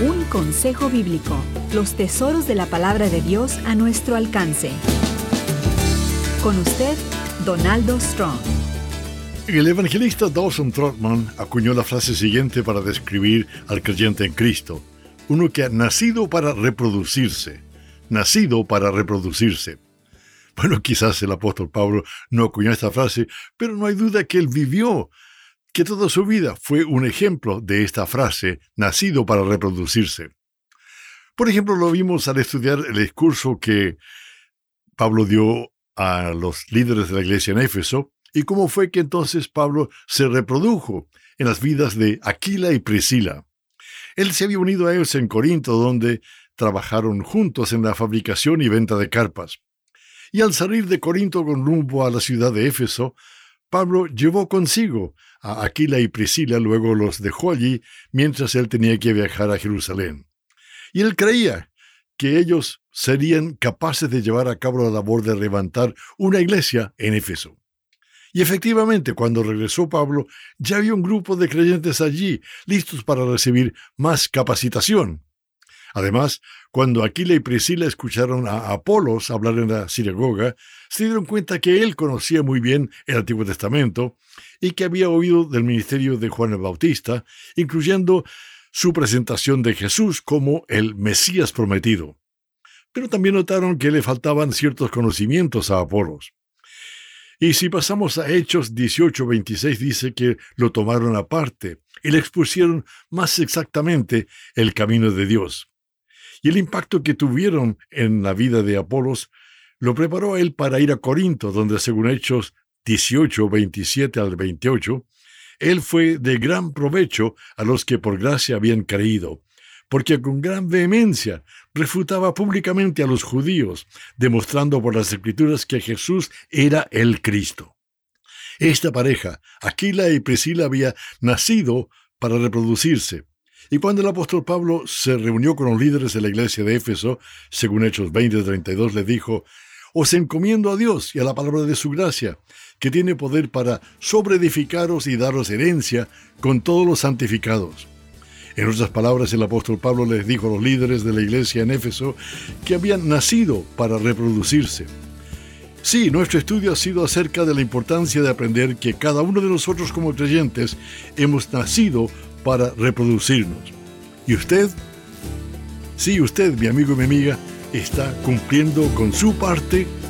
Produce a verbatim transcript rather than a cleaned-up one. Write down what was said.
Un consejo bíblico. Los tesoros de la palabra de Dios a nuestro alcance. Con usted, Donaldo Strong. El evangelista Dawson Trotman acuñó la frase siguiente para describir al creyente en Cristo: uno que ha nacido para reproducirse. Nacido para reproducirse. Bueno, quizás el apóstol Pablo no acuñó esta frase, pero no hay duda que él vivió, que toda su vida fue un ejemplo de esta frase, nacido para reproducirse. Por ejemplo, lo vimos al estudiar el discurso que Pablo dio a los líderes de la iglesia en Éfeso, y cómo fue que entonces Pablo se reprodujo en las vidas de Aquila y Priscila. Él se había unido a ellos en Corinto, donde trabajaron juntos en la fabricación y venta de carpas. Y al salir de Corinto con rumbo a la ciudad de Éfeso, Pablo llevó consigo a Aquila y Priscila, luego los dejó allí mientras él tenía que viajar a Jerusalén. Y él creía que ellos serían capaces de llevar a cabo la labor de levantar una iglesia en Éfeso. Y efectivamente, cuando regresó Pablo, ya había un grupo de creyentes allí, listos para recibir más capacitación. Además, cuando Aquila y Priscila escucharon a Apolos hablar en la sinagoga, se dieron cuenta que él conocía muy bien el Antiguo Testamento y que había oído del ministerio de Juan el Bautista, incluyendo su presentación de Jesús como el Mesías prometido. Pero también notaron que le faltaban ciertos conocimientos a Apolos. Y si pasamos a Hechos dieciocho veintiséis, dice que lo tomaron aparte y le expusieron más exactamente el camino de Dios. Y el impacto que tuvieron en la vida de Apolos lo preparó a él para ir a Corinto, donde según Hechos dieciocho veintisiete al veintiocho, él fue de gran provecho a los que por gracia habían creído, porque con gran vehemencia refutaba públicamente a los judíos, demostrando por las Escrituras que Jesús era el Cristo. Esta pareja, Aquila y Priscila, había nacido para reproducirse. Y cuando el apóstol Pablo se reunió con los líderes de la iglesia de Éfeso, según Hechos veinte treinta y dos, le dijo: «Os encomiendo a Dios y a la palabra de su gracia, que tiene poder para sobreedificaros y daros herencia con todos los santificados». En otras palabras, el apóstol Pablo les dijo a los líderes de la iglesia en Éfeso que habían nacido para reproducirse. Sí, nuestro estudio ha sido acerca de la importancia de aprender que cada uno de nosotros como creyentes hemos nacido para reproducirnos. ¿Y usted? Sí, usted, mi amigo y mi amiga, está cumpliendo con su parte